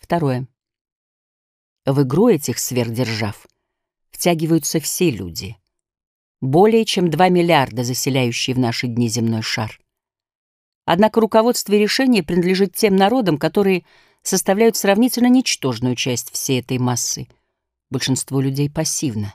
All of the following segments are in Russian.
Второе. В игру этих сверхдержав втягиваются все люди, более чем 2 миллиарда, заселяющие в наши дни земной шар. Однако руководство и решение принадлежит тем народам, которые составляют сравнительно ничтожную часть всей этой массы. Большинство людей пассивно.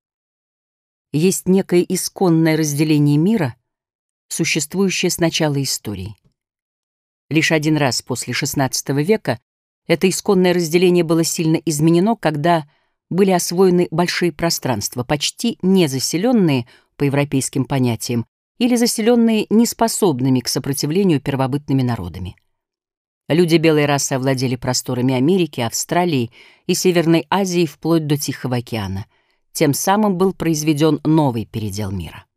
Есть некое исконное разделение мира, существующее с начала истории. Лишь один раз после XVI века это исконное разделение было сильно изменено, когда были освоены большие пространства, почти незаселенные по европейским понятиям или заселенные неспособными к сопротивлению первобытными народами. Люди белой расы овладели просторами Америки, Австралии и Северной Азии вплоть до Тихого океана. Тем самым был произведен новый передел мира.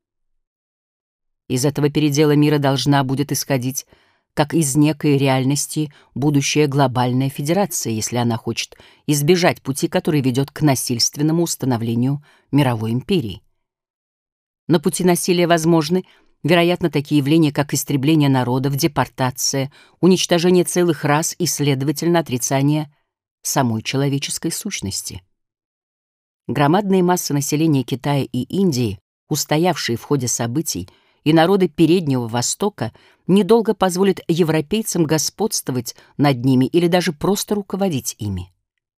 Из этого передела мира должна будет исходить, как из некой реальности, будущая глобальная федерация, если она хочет избежать пути, который ведет к насильственному установлению мировой империи. На пути насилия возможны, вероятно, такие явления, как истребление народов, депортация, уничтожение целых рас и, следовательно, отрицание самой человеческой сущности. Громадные массы населения Китая и Индии, устоявшие в ходе событий, и народы Переднего Востока недолго позволят европейцам господствовать над ними или даже просто руководить ими.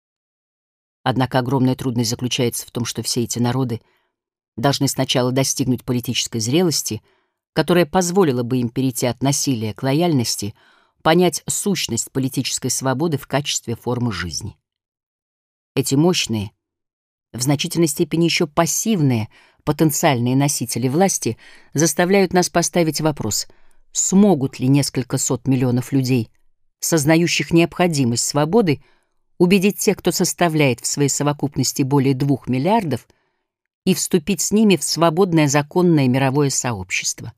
Однако огромная трудность заключается в том, что все эти народы должны сначала достигнуть политической зрелости, которая позволила бы им перейти от насилия к лояльности, понять сущность политической свободы в качестве формы жизни. Эти мощные, в значительной степени еще пассивные, потенциальные носители власти заставляют нас поставить вопрос, смогут ли несколько сот миллионов людей, сознающих необходимость свободы, убедить тех, кто составляет в своей совокупности более 2 миллиардов, и вступить с ними в свободное законное мировое сообщество.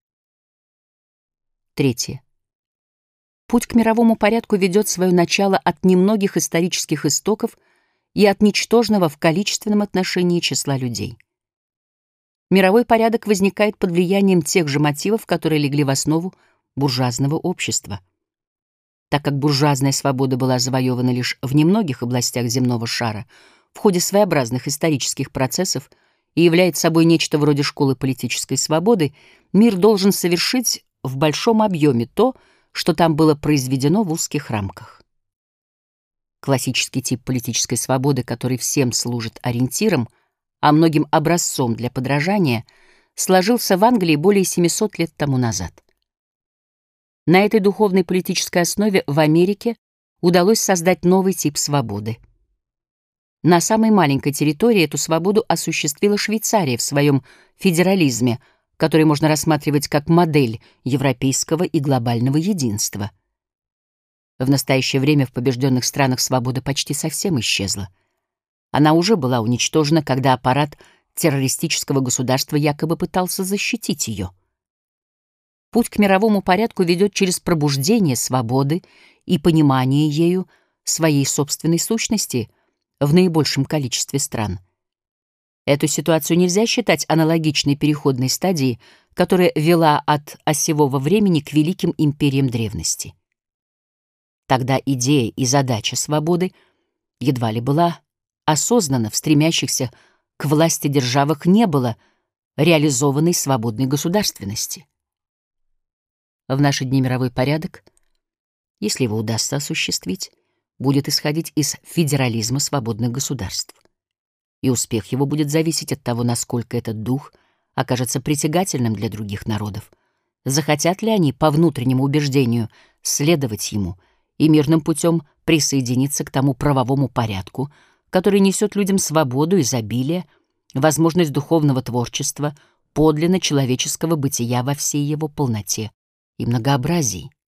Третье. Путь к мировому порядку ведет свое начало от немногих исторических истоков и от ничтожного в количественном отношении числа людей. Мировой порядок возникает под влиянием тех же мотивов, которые легли в основу буржуазного общества. Так как буржуазная свобода была завоевана лишь в немногих областях земного шара в ходе своеобразных исторических процессов и является собой нечто вроде школы политической свободы, мир должен совершить в большом объеме то, что там было произведено в узких рамках. Классический тип политической свободы, который всем служит ориентиром, а многим образцом для подражания, сложился в Англии более 700 лет тому назад. На этой духовной политической основе в Америке удалось создать новый тип свободы. На самой маленькой территории эту свободу осуществила Швейцария в своем федерализме, который можно рассматривать как модель европейского и глобального единства. В настоящее время в побежденных странах свобода почти совсем исчезла. Она уже была уничтожена, когда аппарат террористического государства якобы пытался защитить ее. Путь к мировому порядку ведет через пробуждение свободы и понимание ею своей собственной сущности в наибольшем количестве стран. Эту ситуацию нельзя считать аналогичной переходной стадии, которая вела от осевого времени к великим империям древности. Тогда идея и задача свободы едва ли была осознанно в стремящихся к власти державах не было реализованной свободной государственности. В наши дни мировой порядок, если его удастся осуществить, будет исходить из федерализма свободных государств. И успех его будет зависеть от того, насколько этот дух окажется притягательным для других народов, захотят ли они по внутреннему убеждению следовать ему и мирным путем присоединиться к тому правовому порядку, который несет людям свободу, изобилие, возможность духовного творчества, подлинно человеческого бытия во всей его полноте и многообразии.